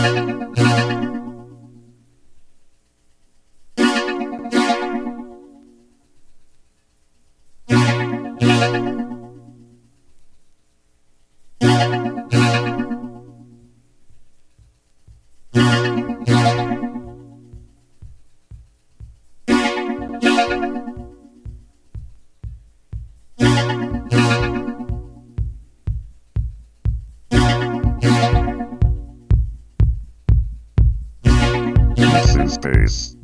Space.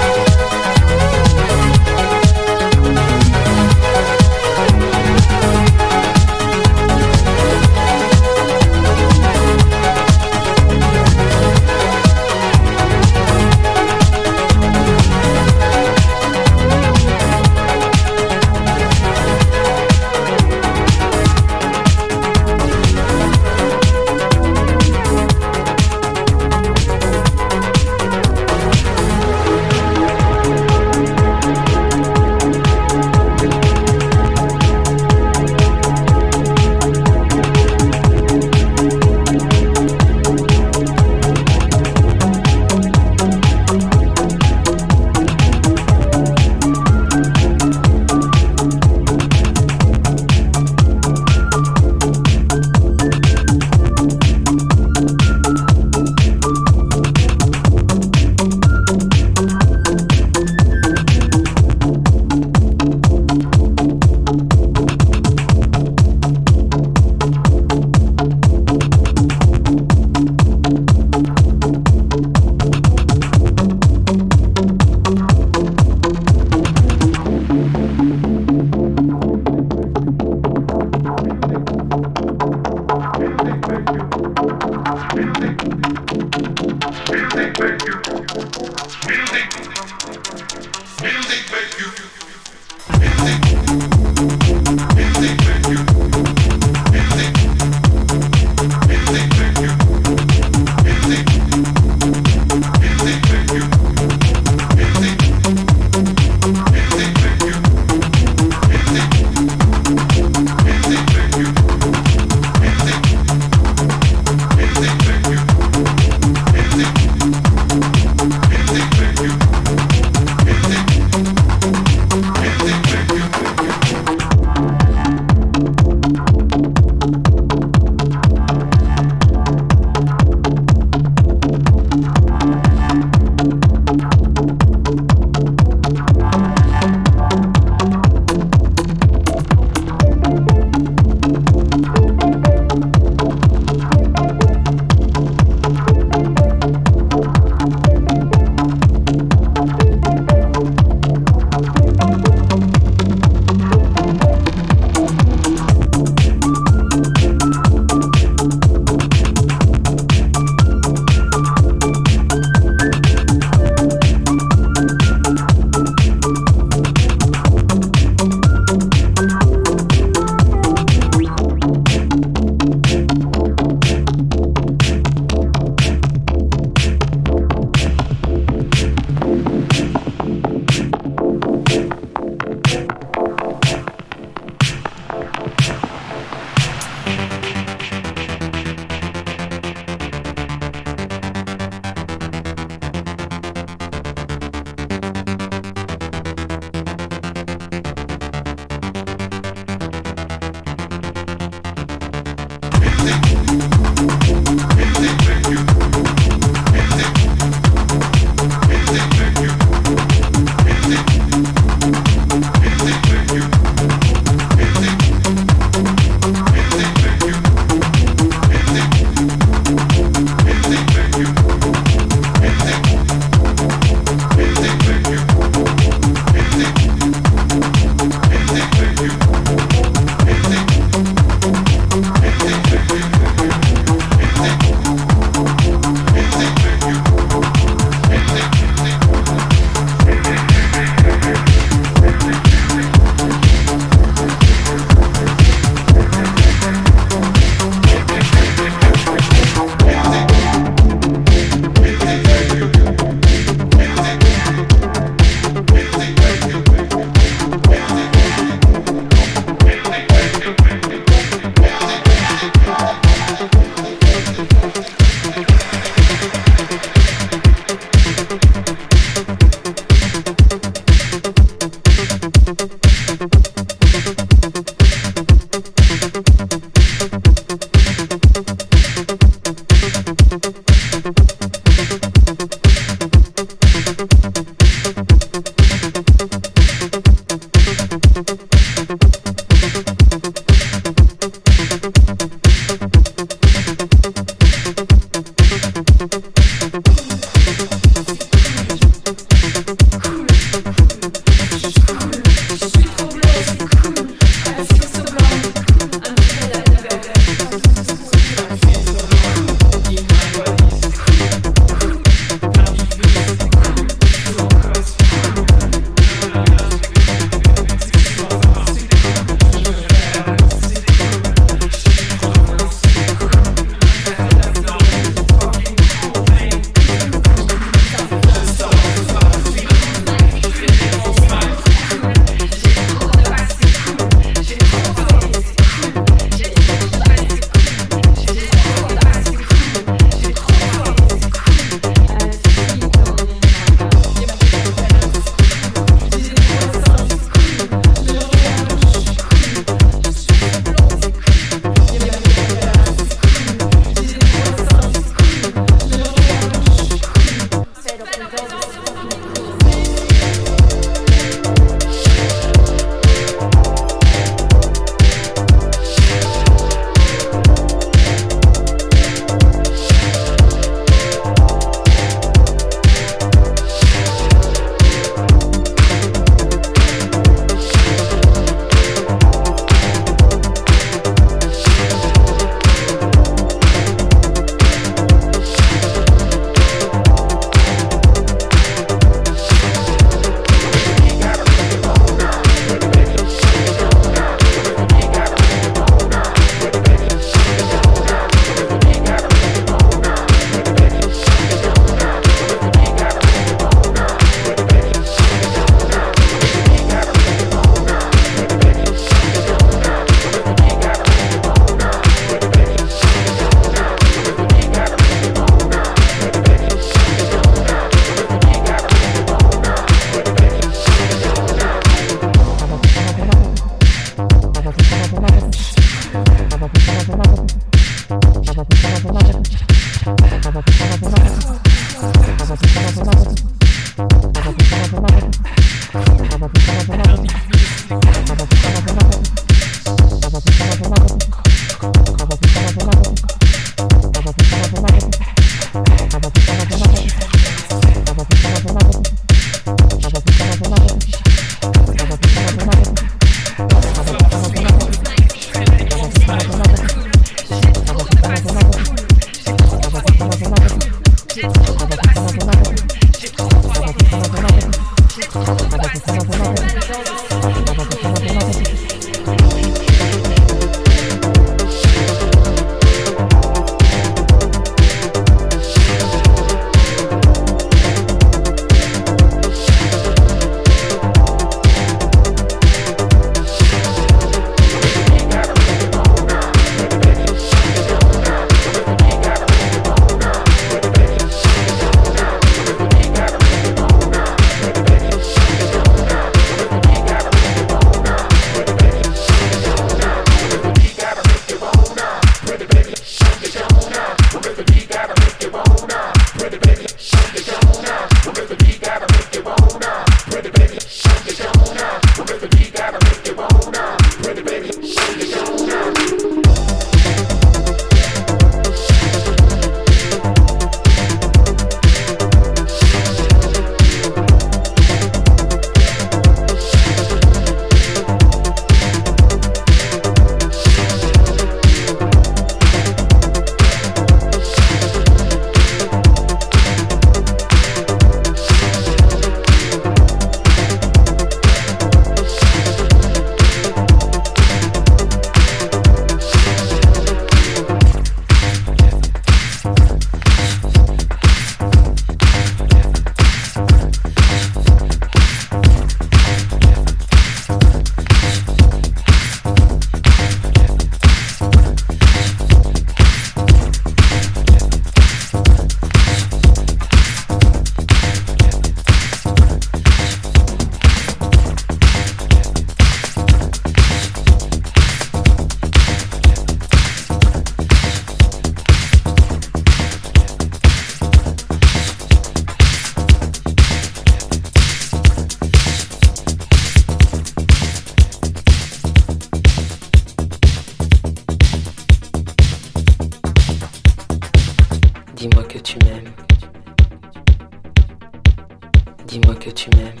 Dis-moi que tu m'aimes.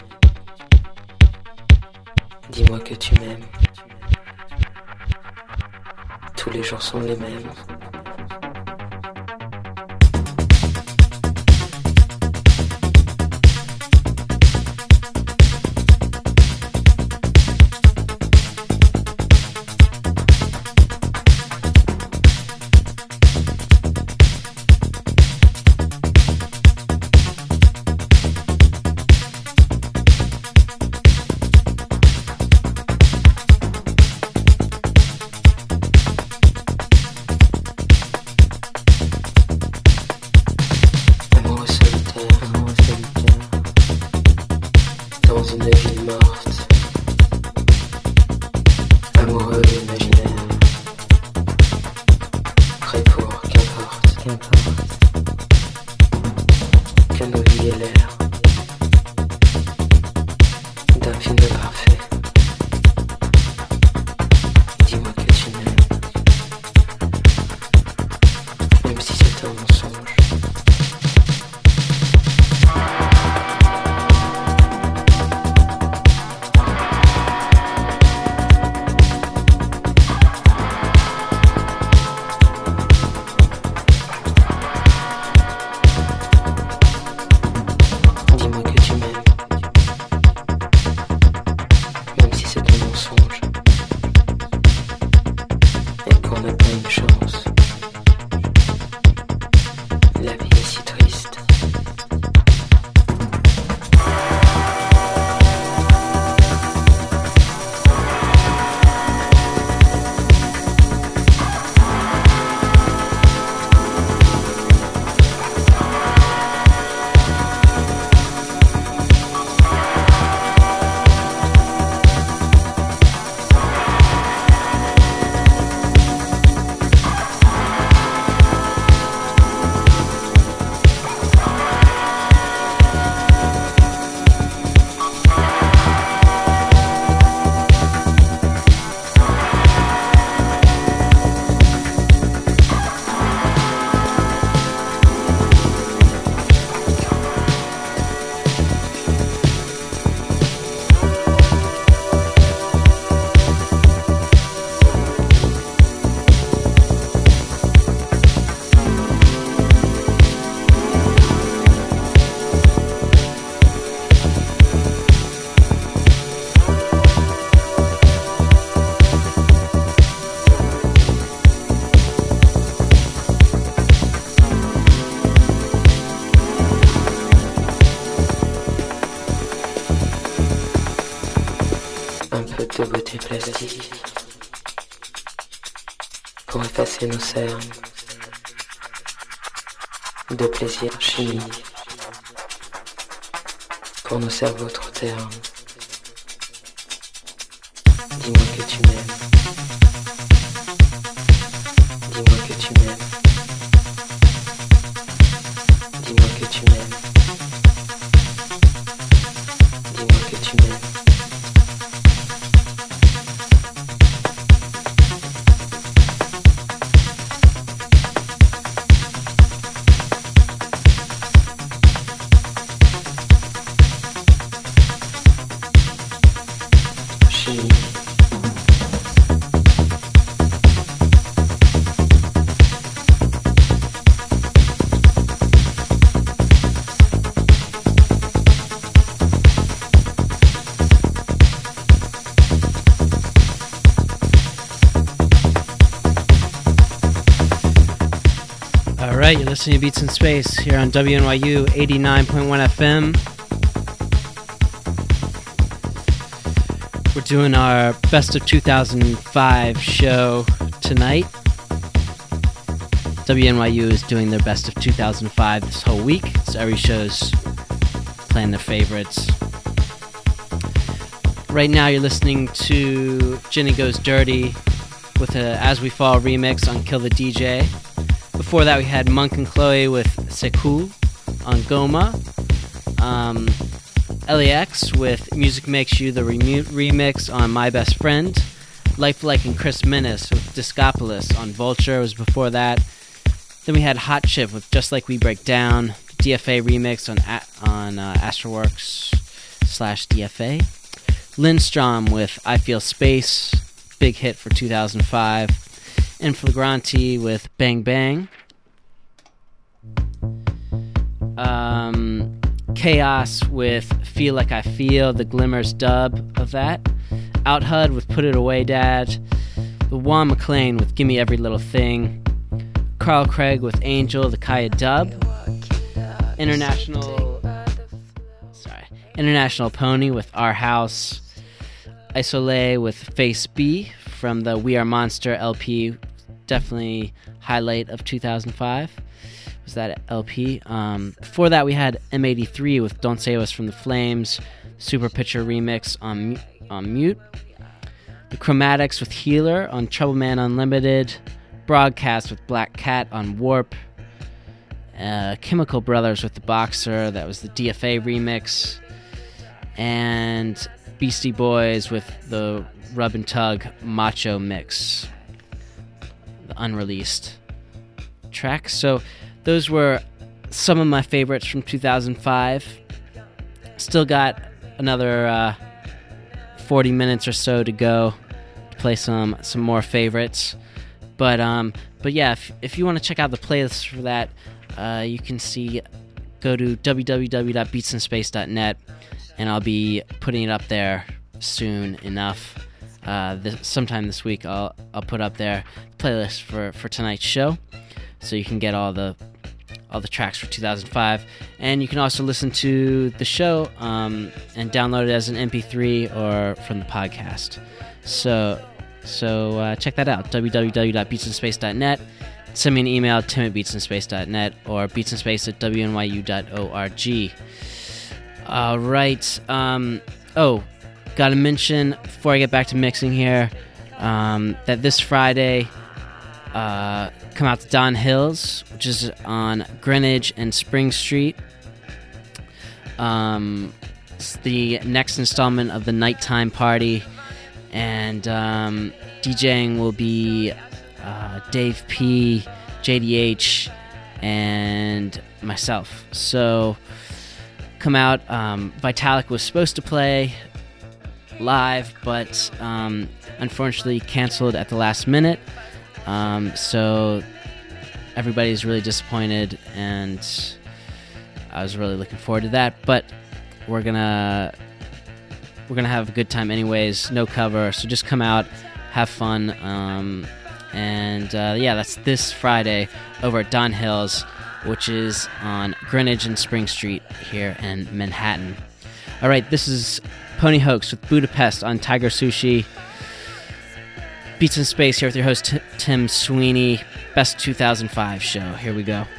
Dis-moi que tu m'aimes. Tous les jours sont les mêmes. Pour effacer nos cernes de plaisir chimique, pour nos cerveaux trop ternes. Dis-moi que tu m'aimes. Dis-moi que tu m'aimes. Dis-moi que tu m'aimes. Dis-moi que tu m'aimes. Alright, you're listening to Beats in Space here on WNYU 89.1 FM. We're doing our Best of 2005 show tonight. WNYU is doing their Best of 2005 this whole week, so every show's playing their favorites. Right now you're listening to Ginny Goes Dirty with a As We Fall remix on Kill the DJ. Before that, we had Monk and Chloe with Sekou on Goma. LAX with Music Makes You, the remix on My Best Friend. Lifelike and Chris Minnis with Discopolis on Vulture was before that. Then we had Hot Chip with Just Like We Break Down. DFA remix on Astroworks/DFA. Lindstrom with I Feel Space, big hit for 2005. Inflagranti with Bang Bang. Chaos with Feel Like I Feel, the Glimmers dub of that. Outhud with Put It Away Dad. The Juan McClain with Gimme Every Little Thing. Carl Craig with Angel, the Kaya dub. International Pony with Our House. Isolé with Face B from the We Are Monster LP. Definitely highlight of 2005 was that LP. Before that we had M83 with Don't Save Us from the Flames. Super Pitcher remix on Mute. The Chromatics with Healer on Trouble Man Unlimited. Broadcast with Black Cat on Warp. Chemical Brothers with The Boxer, that was the DFA remix. And Beastie Boys with the Rub and Tug Macho Mix, the unreleased track. So those were some of my favorites from 2005. Still got another 40 minutes or so to go to play some more favorites. But yeah, if you want to check out the playlist for that, you can go to www.beatsandspace.net, and I'll be putting it up there soon enough. Sometime this week I'll put up there the playlist for tonight's show, so you can get all the tracks for 2005, and you can also listen to the show and download it as an MP3 or from the podcast. So check that out, www.beatsandspace.net. Send me an email, tim@beatsandspace.net, or beatsandspace@wnyu.org. All right. Gotta mention before I get back to mixing here that this Friday, come out to Don Hills, which is on Greenwich and Spring Street. It's the next installment of the Nighttime Party, and DJing will be Dave P, JDH, and myself. So come out. Vitalik was supposed to play live, but unfortunately canceled at the last minute. So everybody's really disappointed, and I was really looking forward to that. But we're gonna have a good time anyways. No cover, so just come out, have fun. Yeah, that's this Friday over at Don Hills, which is on Greenwich and Spring Street here in Manhattan. All right, this is Pony Hoax with Budapest on Tiger Sushi. Beats in Space here with your host Tim Sweeney. Best 2005 show. Here we go.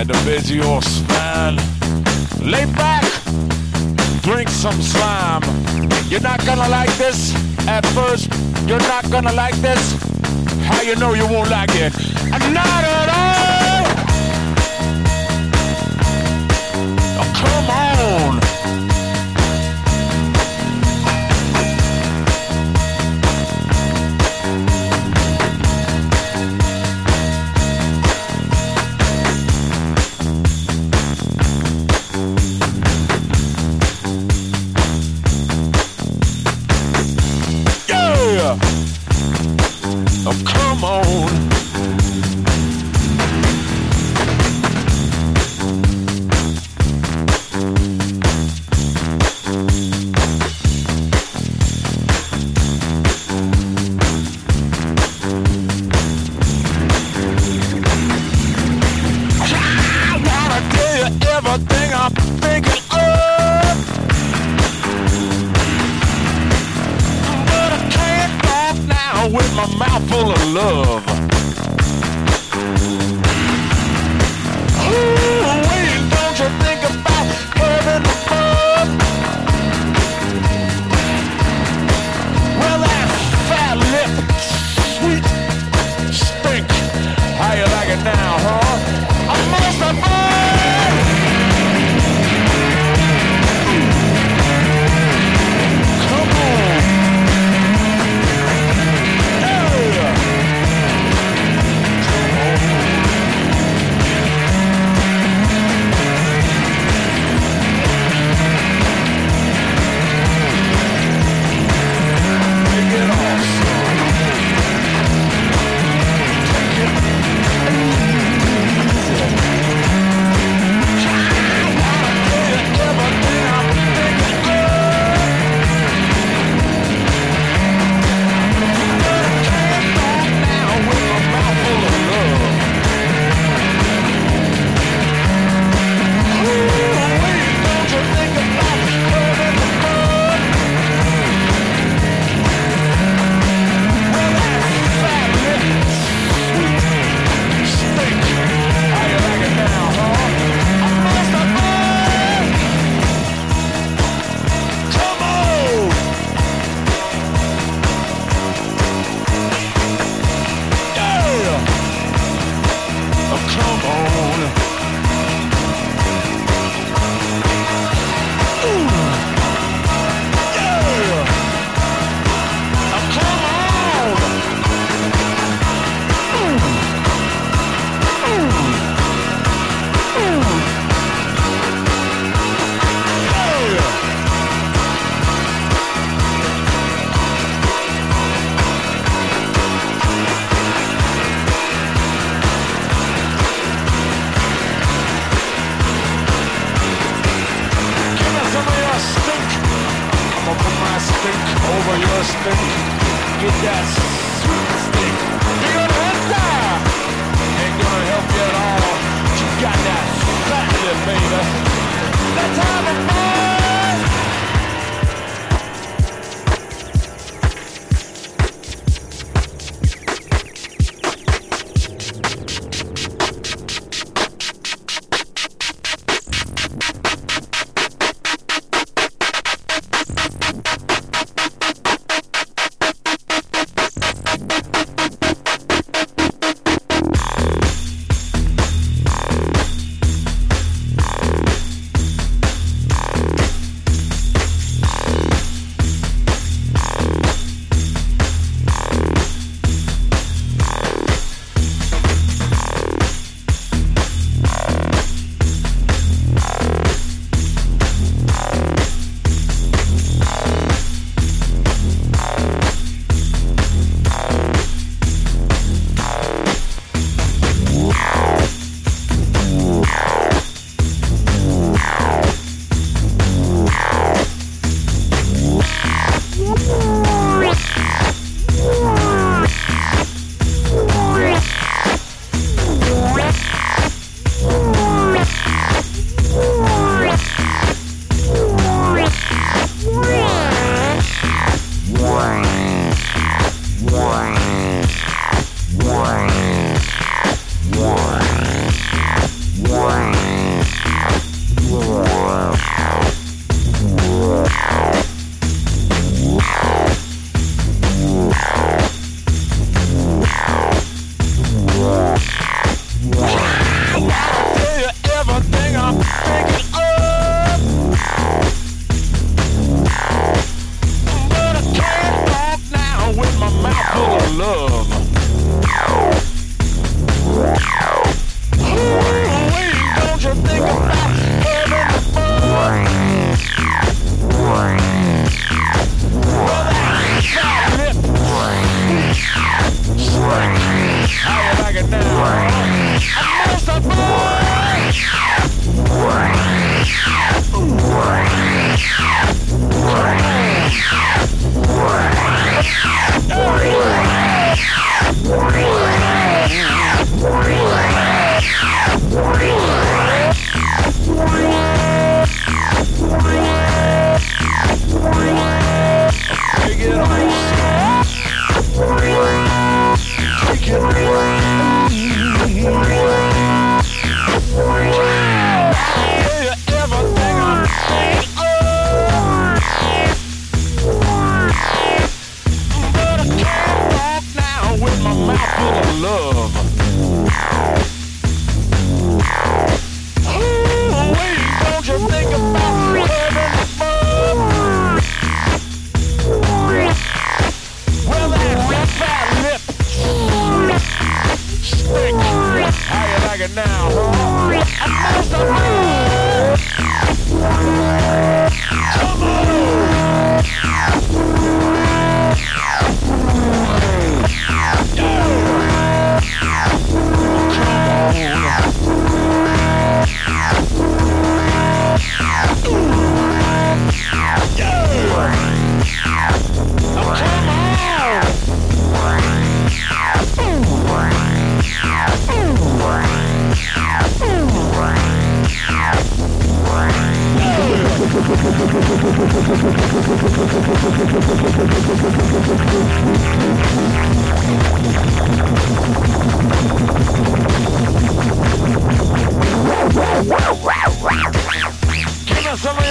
the busy horse man. Lay back, drink some slime. You're not gonna like this at first. You're not gonna like this. How you know you won't like it? Not at all. Oh, come on. Oh, come on. I wanna tell you everything I'm thinking of, but I can't talk now with my mouth full of love. Ooh, wait, don't you think about heaven above? Well, that fat lip, sweet stink. How you like it now, huh? I must have come on. Yeah.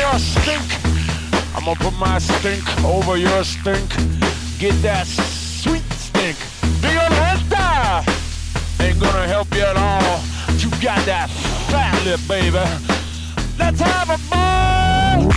your stink. I'm gonna put my stink over your stink. Get that sweet stink. Violenta ain't gonna help you at all. You got that fat lip, baby. Let's have a ball.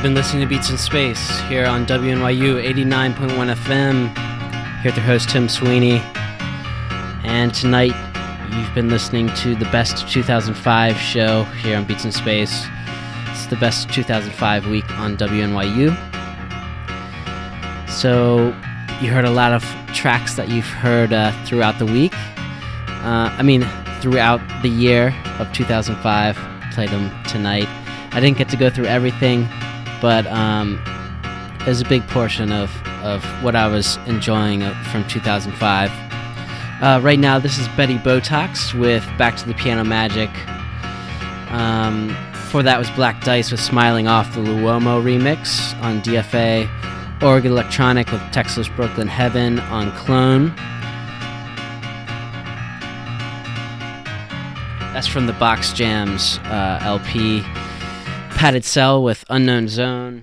been listening to Beats in Space here on WNYU 89.1 FM. Here with your host, Tim Sweeney. And tonight, you've been listening to the Best of 2005 show here on Beats in Space. It's the Best of 2005 week on WNYU. So, you heard a lot of tracks that you've heard throughout the week. Throughout the year of 2005. Played them tonight. I didn't get to go through everything, but there's a big portion of what I was enjoying from 2005. Right now, this is Betty Botox with Back to the Piano Magic. Before that was Black Dice with Smiling Off, the Luomo remix on DFA. Oregon Electronic with Texas Brooklyn Heaven on Clone. That's from the Box Jams LP. Padded Cell with Unknown Zone.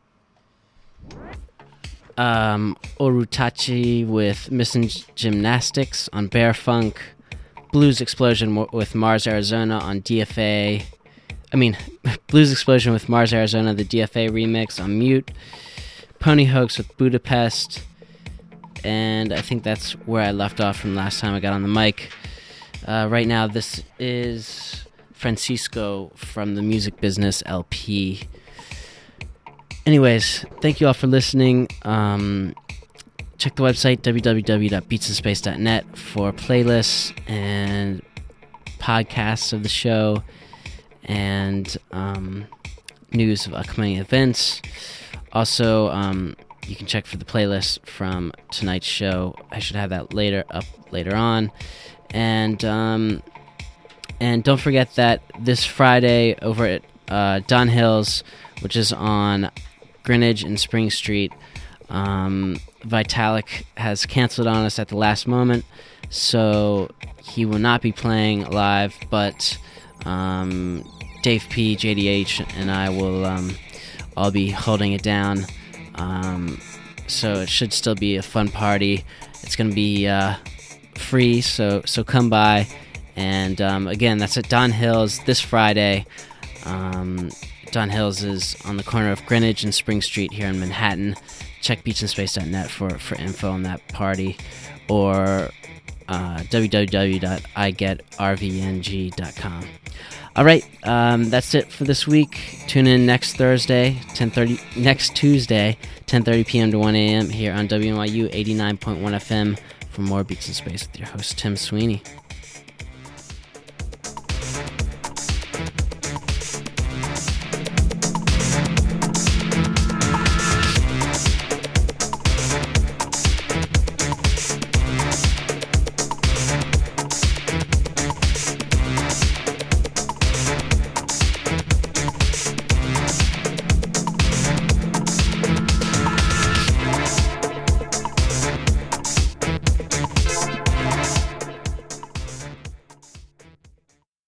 Orutachi with Missing Gymnastics on Bear Funk. Blues Explosion with Mars Arizona on DFA. Blues Explosion with Mars Arizona, the DFA remix on Mute. Pony Hoax with Budapest. And I think that's where I left off from last time I got on the mic. Right now, this is Francisco from the Music Business LP. Anyways, thank you all for listening. Check the website, www.beatsinspace.net, for playlists and podcasts of the show and news of upcoming events. Also, you can check for the playlist from tonight's show. I should have that later on. And don't forget that this Friday over at Don Hills, which is on Greenwich and Spring Street, Vitalik has canceled on us at the last moment, so he will not be playing live, but Dave P, JDH, and I will all be holding it down, so it should still be a fun party. It's going to be free, so come by. And again, that's at Don Hills this Friday. Don Hills is on the corner of Greenwich and Spring Street here in Manhattan. Check beatsinspace.net for info on that party, or www.igetrvng.com. All right, that's it for this week. Tune in next Tuesday, 10:30 p.m. to 1 a.m. here on WNYU 89.1 FM for more Beats in Space with your host, Tim Sweeney.